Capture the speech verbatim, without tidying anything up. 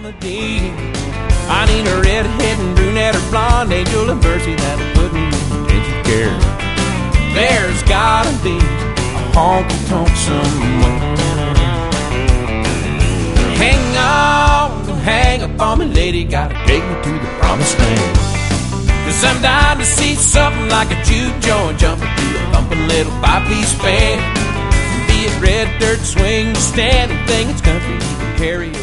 remedy. I need a redhead and brunette or blonde, angel of mercy that'll put me in intensive care. There's gotta be a honky-tonk somewhere. Hang on, hang up on me, lady, gotta take me to the promised land. Cause I'm dying to see something like a juke joint jumping through a thumping little five-piece band. Be it red dirt swing, standing thing, it's country, you can carry